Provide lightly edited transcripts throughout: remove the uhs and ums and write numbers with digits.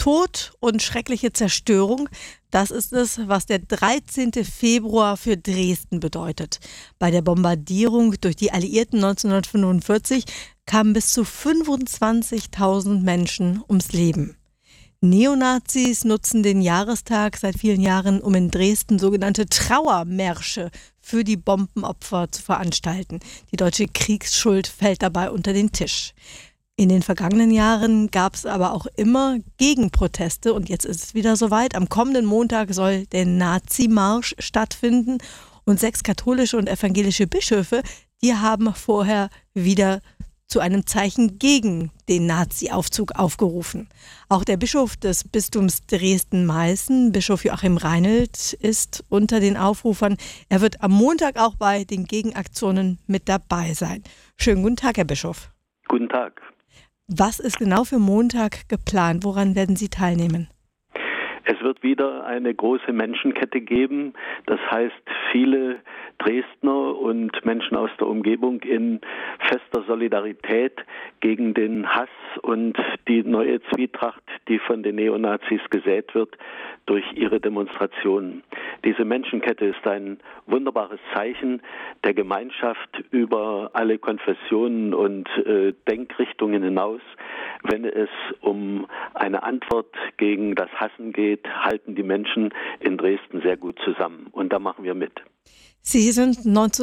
Tod und schreckliche Zerstörung, das ist es, was der 13. Februar für Dresden bedeutet. Bei der Bombardierung durch die Alliierten 1945 kamen bis zu 25.000 Menschen ums Leben. Neonazis nutzen den Jahrestag seit vielen Jahren, um in Dresden sogenannte Trauermärsche für die Bombenopfer zu veranstalten. Die deutsche Kriegsschuld fällt dabei unter den Tisch. In den vergangenen Jahren gab es aber auch immer Gegenproteste und jetzt ist es wieder soweit. Am kommenden Montag soll der Nazi-Marsch stattfinden und 6 katholische und evangelische Bischöfe, die haben vorher wieder zu einem Zeichen gegen den Nazi-Aufzug aufgerufen. Auch der Bischof des Bistums Dresden-Meißen, Bischof Joachim Reinelt, ist unter den Aufrufern. Er wird am Montag auch bei den Gegenaktionen mit dabei sein. Schönen guten Tag, Herr Bischof. Guten Tag. Was ist genau für Montag geplant? Woran werden Sie teilnehmen? Es wird wieder eine große Menschenkette geben. Das heißt, viele Dresdner und Menschen aus der Umgebung in fester Solidarität gegen den Hass und die neue Zwietracht, die von den Neonazis gesät wird, durch ihre Demonstrationen. Diese Menschenkette ist ein wunderbares Zeichen der Gemeinschaft über alle Konfessionen und Denkrichtungen hinaus. Wenn es um eine Antwort gegen das Hassen geht, halten die Menschen in Dresden sehr gut zusammen. Und da machen wir mit. Sie sind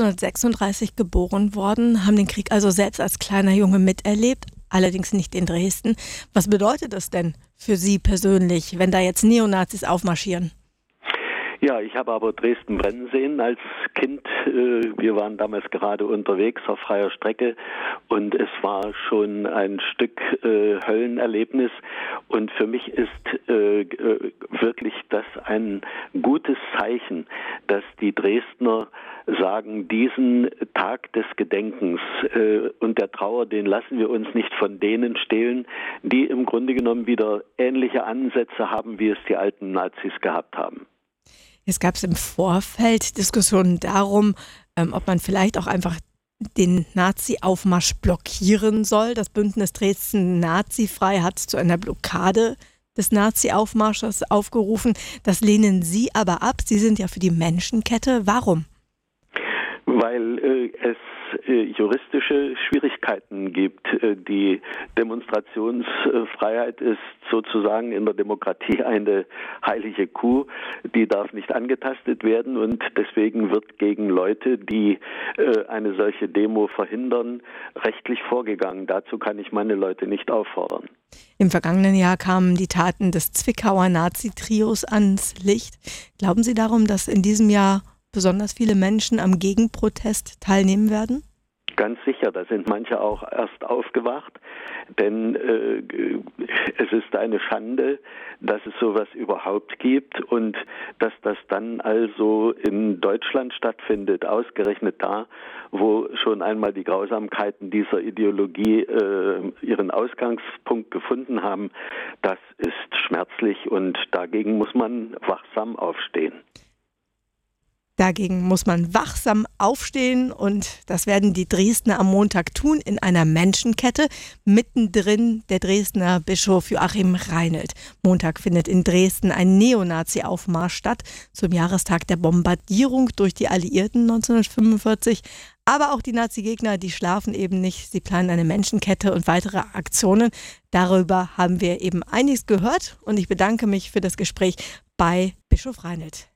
1936 geboren worden, haben den Krieg also selbst als kleiner Junge miterlebt, allerdings nicht in Dresden. Was bedeutet das denn für Sie persönlich, wenn da jetzt Neonazis aufmarschieren? Ja, ich habe aber Dresden brennen sehen als Kind. Wir waren damals gerade unterwegs auf freier Strecke und es war schon ein Stück Höllenerlebnis. Und für mich ist wirklich das ein gutes Zeichen, dass die Dresdner sagen, diesen Tag des Gedenkens und der Trauer, den lassen wir uns nicht von denen stehlen, die im Grunde genommen wieder ähnliche Ansätze haben, wie es die alten Nazis gehabt haben. Jetzt gab es im Vorfeld Diskussionen darum, ob man vielleicht auch einfach den Nazi-Aufmarsch blockieren soll. Das Bündnis Dresden Nazifrei hat zu einer Blockade des Nazi-Aufmarsches aufgerufen. Das lehnen Sie aber ab. Sie sind ja für die Menschenkette. Warum? Weil es juristische Schwierigkeiten gibt. Die Demonstrationsfreiheit ist sozusagen in der Demokratie eine heilige Kuh, die darf nicht angetastet werden und deswegen wird gegen Leute, die eine solche Demo verhindern, rechtlich vorgegangen. Dazu kann ich meine Leute nicht auffordern. Im vergangenen Jahr kamen die Taten des Zwickauer Nazi-Trios ans Licht. Glauben Sie darum, dass in diesem Jahr besonders viele Menschen am Gegenprotest teilnehmen werden? Ganz sicher, da sind manche auch erst aufgewacht, denn es ist eine Schande, dass es sowas überhaupt gibt und dass das dann also in Deutschland stattfindet, ausgerechnet da, wo schon einmal die Grausamkeiten dieser Ideologie ihren Ausgangspunkt gefunden haben. Das ist schmerzlich und dagegen muss man wachsam aufstehen. Dagegen muss man wachsam aufstehen und das werden die Dresdner am Montag tun in einer Menschenkette. Mittendrin der Dresdner Bischof Joachim Reinelt. Montag findet in Dresden ein Neonazi-Aufmarsch statt zum Jahrestag der Bombardierung durch die Alliierten 1945. Aber auch die Nazi-Gegner, die schlafen eben nicht. Sie planen eine Menschenkette und weitere Aktionen. Darüber haben wir eben einiges gehört und ich bedanke mich für das Gespräch bei Bischof Reinelt.